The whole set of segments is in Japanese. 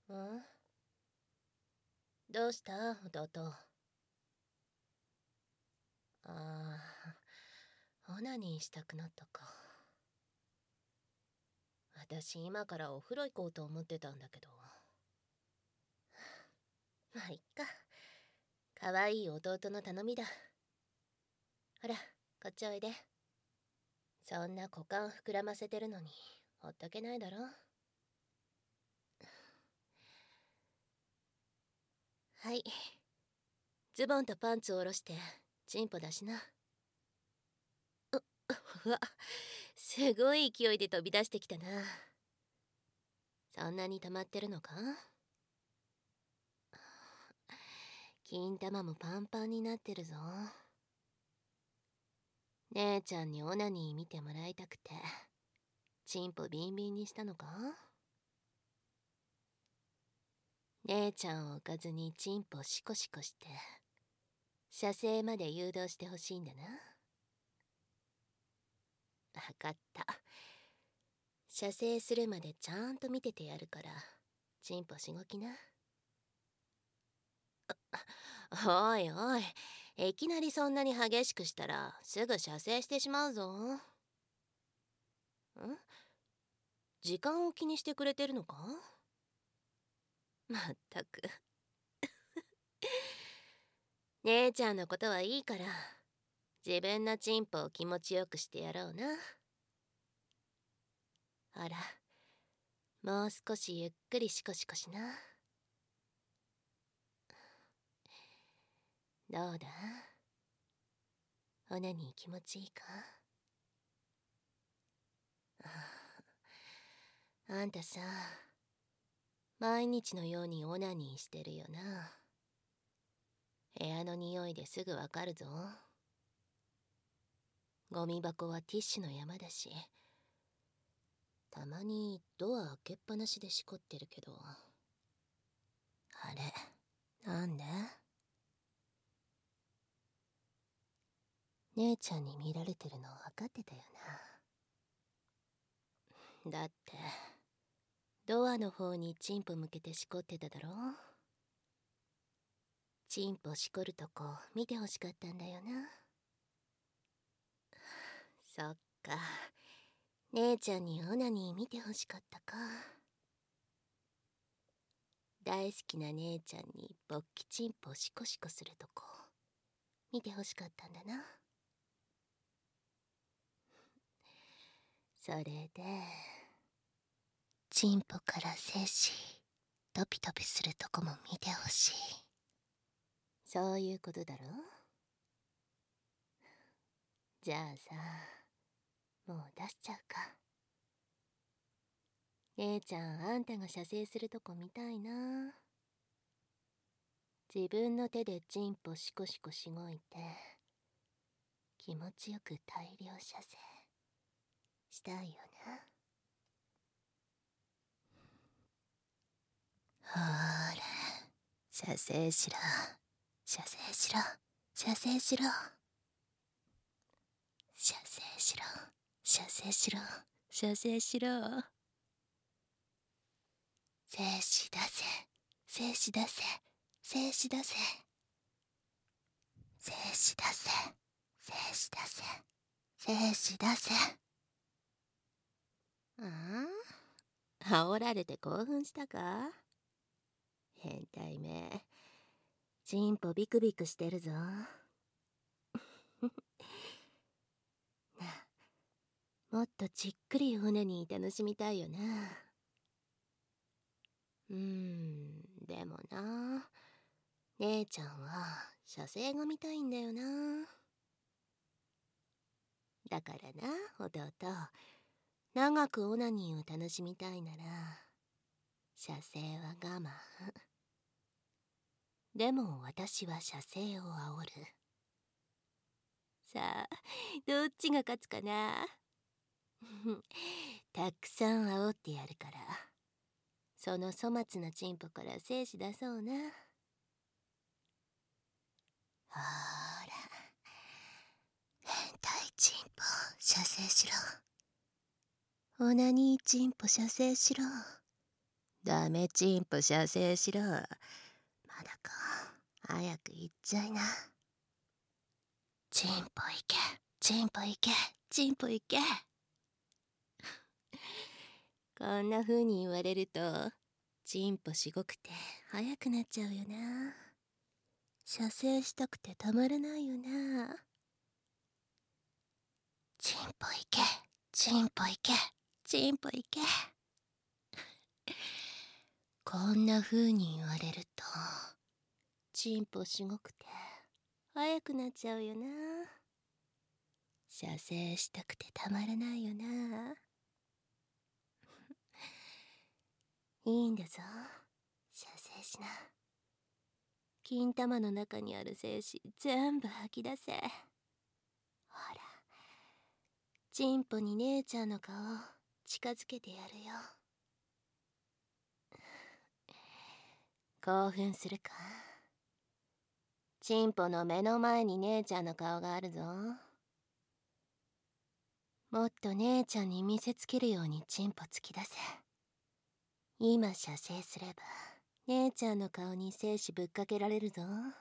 ん？どうした弟。あオナニーしたくなったか。私今からお風呂行こうと思ってたんだけど。まあいっか。かわいい弟の頼みだ。ほら、こっちおいで。そんな股間膨らませてるのにほっとけないだろ。はい。ズボンとパンツを下ろしてチンポ出しな。うわ、すごい勢いで飛び出してきたな。そんなに溜まってるのか？金玉もパンパンになってるぞ。姉ちゃんにオナニー見てもらいたくてチンポビンビンにしたのか？姉ちゃんを置かずにチンポシコシコして射精まで誘導してほしいんだな。わかった。射精するまでちゃんと見ててやるからチンポしごきな。おいおい、いきなりそんなに激しくしたらすぐ射精してしまうぞ。ん？時間を気にしてくれてるのか？まったく。姉ちゃんのことはいいから自分のチンポを気持ちよくしてやろうな。ほら、もう少しゆっくりシコシコしな。どうだ？オナニー気持ちいいか？あんたさ、毎日のようにオナニーしてるよな。部屋の匂いですぐわかるぞ。ゴミ箱はティッシュの山だし、たまにドア開けっぱなしでしこってるけど。あれ、なんで？姉ちゃんに見られてるの分かってたよな。だってドアの方にチンポ向けてしこってただろ。チンポしこるとこ見てほしかったんだよな。そっか、姉ちゃんにオナニー見てほしかったか。大好きな姉ちゃんに勃起チンポシコシコするとこ見てほしかったんだな。それでチンポから精子トピトピするとこも見てほしい、そういうことだろ。じゃあさ、もう出しちゃうか。姉ちゃん、あんたが射精するとこ見たいな。自分の手でチンポシコシコしごいて気持ちよく大量射精したいよな。ほーら、射精しろ、射精しろ、射精しろ、射精しろ、射精しろ、射精しろ。精子出せ、精子出せ、精子出せ、精子出せ、精子出せ、精子出せ。煽られて興奮したか？変態め。チンポビクビクしてるぞ。なあ、もっとじっくりオナニー楽しみたいよな。でもな、姉ちゃんは射精が見たいんだよな。だからな、弟、長くオナニーを楽しみたいなら射精は我慢。でも私は射精を煽る。さあ、どっちが勝つかな。たくさん煽ってやるから、その粗末なチンポから精子出そうな。ほーら、変態チンポ射精しろ。オナニーチンポ射精しろ。 ダメチンポ射精しろ。まだか。早く行っちゃいな。チンポ行け、チンポ行け、チンポ行け。こんな風に言われると、チンポしごくて早くなっちゃうよな。射精したくてたまらないよな。チンポ行け、チンポ行け、チンポ行け。こんな風に言われると、チンポしごくて早くなっちゃうよな。射精したくてたまらないよな。いいんだぞ、射精しな。金玉の中にある精子全部吐き出せ。ほら、チンポに姉ちゃんの顔近づけてやるよ。興奮するか？チンポの目の前に姉ちゃんの顔があるぞ。もっと姉ちゃんに見せつけるようにチンポ突き出せ。今射精すれば姉ちゃんの顔に精子ぶっかけられるぞ。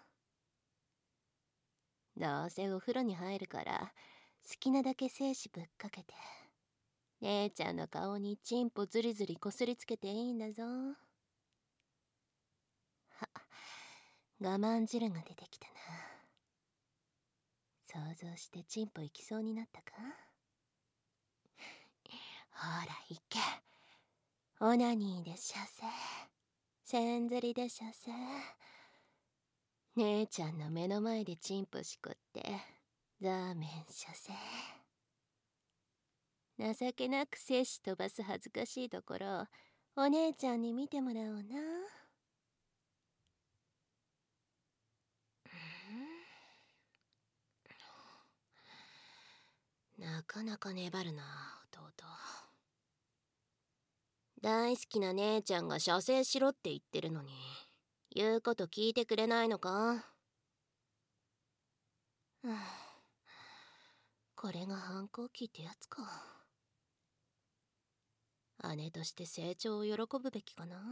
どうせお風呂に入るから好きなだけ精子ぶっかけて姉ちゃんの顔にチンポずりずりこすりつけていいんだぞ。我慢汁が出てきたな。想像してチンポ行きそうになったか？ほら行け。オナニーで射精、せんずりで射精。姉ちゃんの目の前でチンポしこってザーメン射精。情けなく精子飛ばす恥ずかしいところをお姉ちゃんに見てもらおうな。なかなか粘るな弟。大好きな姉ちゃんが射精しろって言ってるのに言うこと聞いてくれないのか？これが反抗期ってやつか。姉として成長を喜ぶべきかな。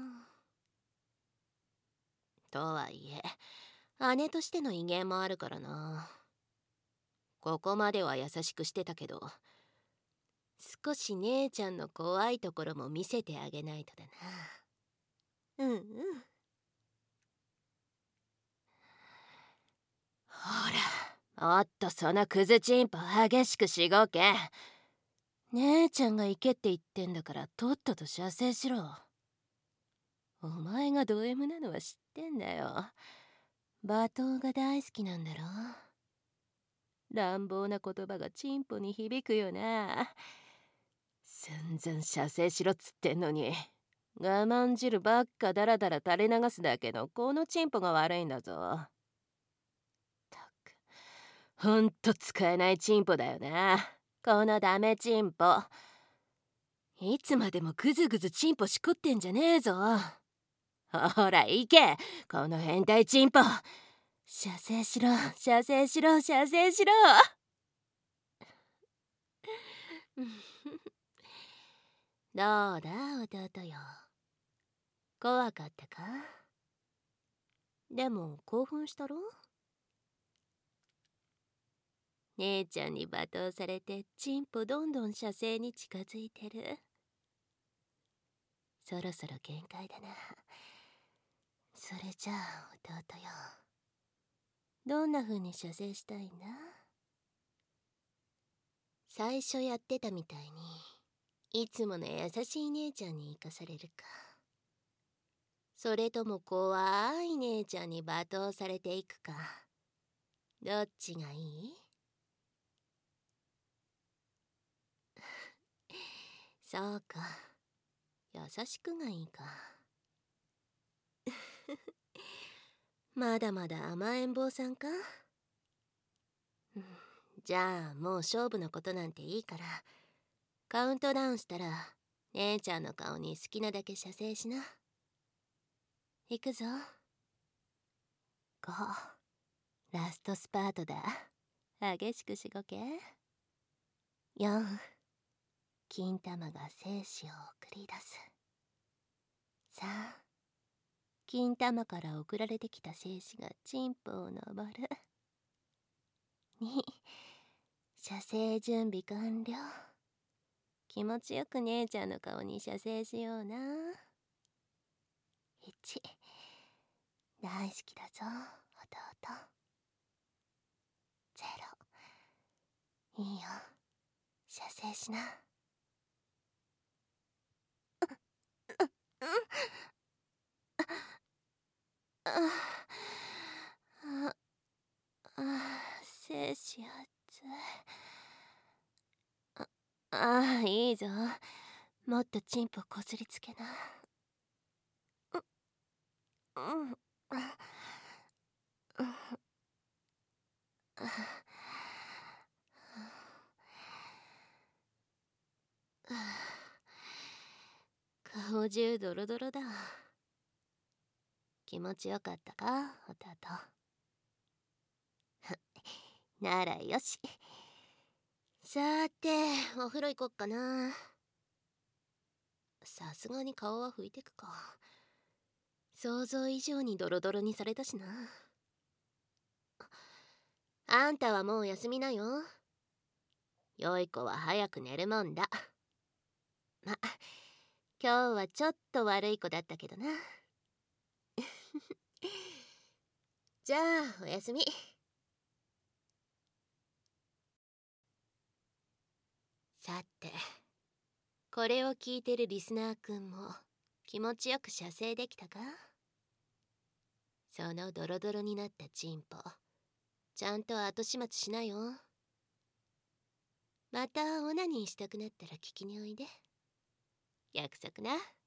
とはいえ姉としての威厳もあるからな。ここまでは優しくしてたけど少し姉ちゃんの怖いところも見せてあげないとだな。ほら、もっとそのクズチンポ激しくしごけ。姉ちゃんが行けって言ってんだからとっとと射精しろ。お前がド M なのは知ってんだよ。罵倒が大好きなんだろ。乱暴な言葉がチンポに響くよな。全然射精しろっつってんのに我慢汁ばっかダラダラ垂れ流すだけのこのチンポが悪いんだぞ。たく、ほんと使えないチンポだよなこのダメチンポ。いつまでもグズグズチンポしこってんじゃねえぞ。ほら行けこの変態チンポ。射精しろ射精しろ射精しろ。どうだ弟よ、怖かったか？でも興奮したろ？姉ちゃんに罵倒されてチンポどんどん射精に近づいてる。そろそろ限界だな。それじゃあ弟よ、どんな風に射精したいんだ？最初やってたみたいにいつもの優しい姉ちゃんに生かされるか、それとも怖い姉ちゃんに罵倒されていくか、どっちがいい？そうか、優しくがいいか。まだまだ甘えん坊さんか？じゃあもう勝負のことなんていいからカウントダウンしたら姉ちゃんの顔に好きなだけ射精しな。行くぞ。5、ラストスパートだ。激しくしごけ。4、金玉が精子を送り出す。3、 金玉から送られてきた精子がチンポを登る。2、射精準備完了。気持ちよく姉ちゃんの顔に射精しような。1、大好きだぞ弟。0、いいよ、射精しな。精子熱い。いいぞ、もっとチンポこすりつけな。顔中ドロドロだ。気持ちよかったか弟。ならよし。さーて、お風呂行こっかな。さすがに顔は拭いてくか。想像以上にドロドロにされたしな。あんたはもう休みなよ。良い子は早く寝るもんだ。ま、今日はちょっと悪い子だったけどな。じゃあおやすみ。さて、これを聞いてるリスナーくんも気持ちよく射精できたか？そのドロドロになったチンポ、ちゃんと後始末しなよ。またオナニーしたくなったら聞きにおいで。約束な。